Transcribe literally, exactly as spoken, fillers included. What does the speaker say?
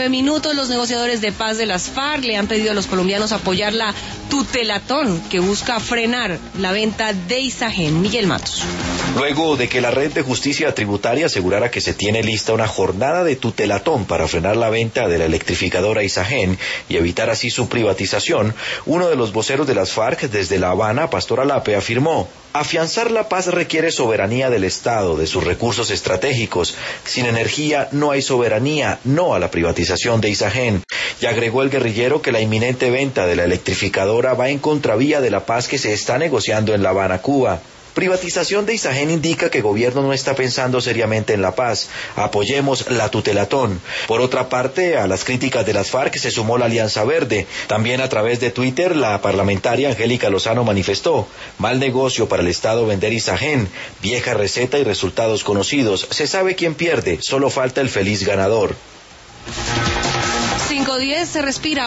nueve minutos, los negociadores de paz de las FARC le han pedido a los colombianos apoyar la tutelatón que busca frenar la venta de Isagen. Miguel Matos. Luego de que la Red de Justicia Tributaria asegurara que se tiene lista una jornada de tutelatón para frenar la venta de la electrificadora Isagen y evitar así su privatización, uno de los voceros de las FARC desde La Habana, Pastor Alape, afirmó: afianzar la paz requiere soberanía del Estado, de sus recursos estratégicos. Sin energía no hay soberanía, no a la privatización de Isagen. Y agregó el guerrillero que la inminente venta de la electrificadora va en contravía de la paz que se está negociando en La Habana, Cuba. Privatización de Isagen indica que el gobierno no está pensando seriamente en la paz. Apoyemos la tutelatón. Por otra parte, a las críticas de las FARC se sumó la Alianza Verde. También a través de Twitter, la parlamentaria Angélica Lozano manifestó: mal negocio para el Estado vender Isagen, vieja receta y resultados conocidos. Se sabe quién pierde, solo falta el feliz ganador. cinco diez se respira.